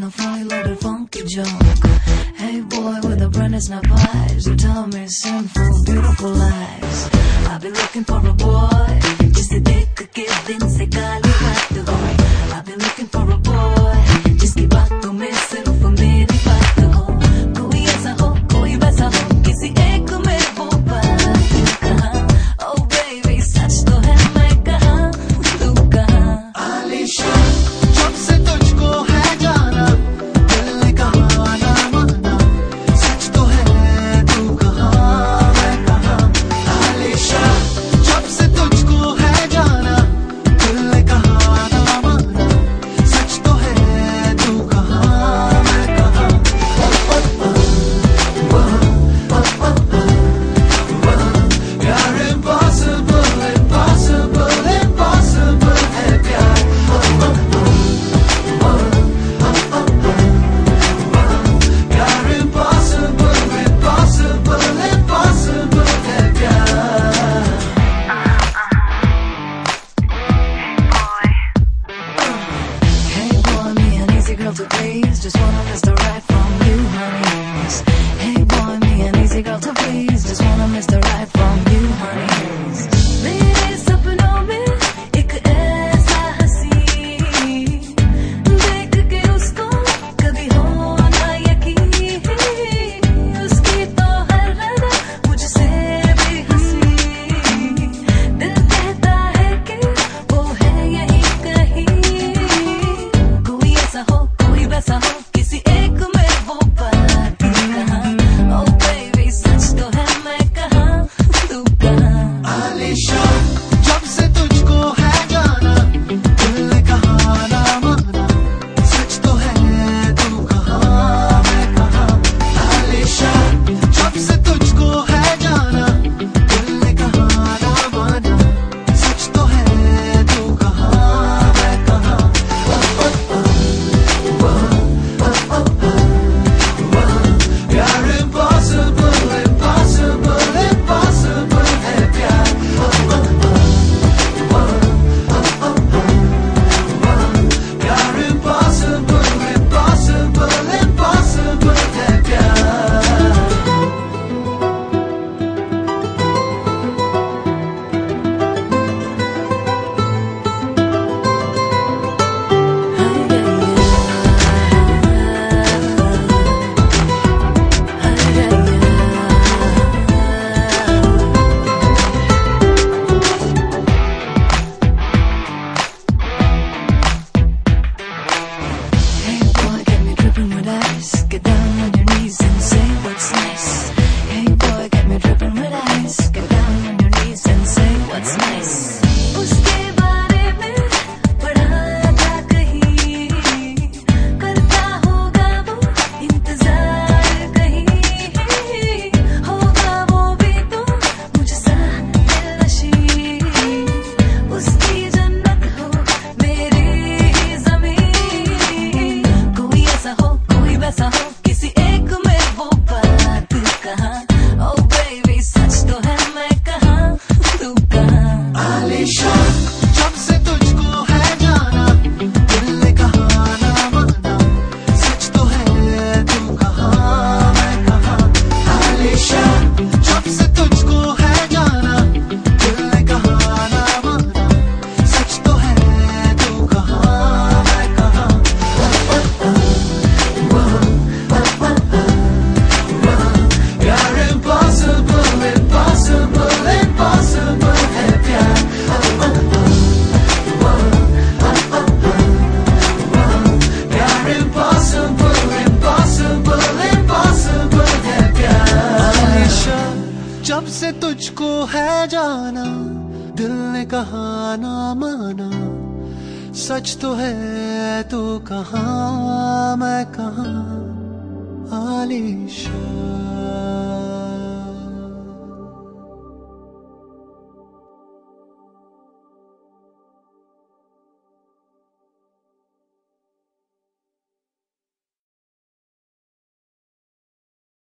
a funny loaded funky joke. Hey boy with the brightest snap eyes, you tell me sinful, beautiful lies. I've been looking for a boy, जिसे देख के दिन से काली रात हो. I've been looking for a boy, जिसकी बातों में सिर्फ मेरी बात हो. कोई ऐसा हो, कोई वैसा हो, किसी एक में वो बात कहाँ. Oh baby सच तो है मैं कहाँ, तू कहाँ. आलिशान जब से तुझको है जाना, दिल ने कहा ना माना. सच तो है तू कहाँ, मैं कहाँ. आलिशान जब से तुझको है जाना, दिल ने कहा ना माना. सच तो है तू कहाँ, मैं कहाँ. यार impossible, impossible, impossible है प्यार. यार impossible, impossible, impossible है प्यार. Hey boy, me an easy girl to please, just wanna miss the right from you, honey. Hey boy, me an easy girl to please, just wanna miss the right from you, honey. मेरे सपनों में एक ऐसा हंसी, देख के उसको कभी हो ना यकीन. उसकी तो हर अदा मुझसे भी हंसी. दिल कहता है कि वो है यहीं कहीं. कोई ऐसा हो, कोई वैसा हो, किसी एक में वो बात कहाँ. Oh baby सच तो है मैं कहाँ, तू कहाँ. आलिशान जब से तुझको है जाना, दिल ने कहा ना माना. सच तो है तू कहाँ, मैं कहाँ. आलिशान जब से तुझको है जाना, दिल ने कहा ना माना. सच तो है तू कहाँ, मैं कहाँ. यार impossible, impossible, impossible है प्यार. यार impossible, impossible, impossible है प्यार. Hey boy, get me dripping with ice. Get down on your knees and say what's nice. Hey boy, get me dripping with ice. Get down on your knees and say what's nice. उसके बारे में पढ़ा था कहीं, करता होगा वो इंतजार कहीं. होगा वो भी तो मुझसा दिलनशी. उसकी जन्नत हो मेरी ही ज़मीं. कोई ऐसा हो, कोई वैसा हो, किसी एक में वो बात कहाँ. Oh baby सच तो है मैं कहाँ, तू कहाँ. आलिशान जब से तुझको है जाना, दिल ने कहा ना माना. सच तो है तू कहाँ, मैं कहाँ. आलिशान जब से तुझको है जाना, दिल ने कहा ना माना. सच तो है तू कहाँ, मैं कहाँ. यार impossible, impossible, impossible है प्यार. यार impossible, impossible, impossible है प्यार. आलिशान जब से तुझको है जाना, दिल ने कहा ना माना. सच तो है तू कहाँ, मैं कहाँ. आलिशान.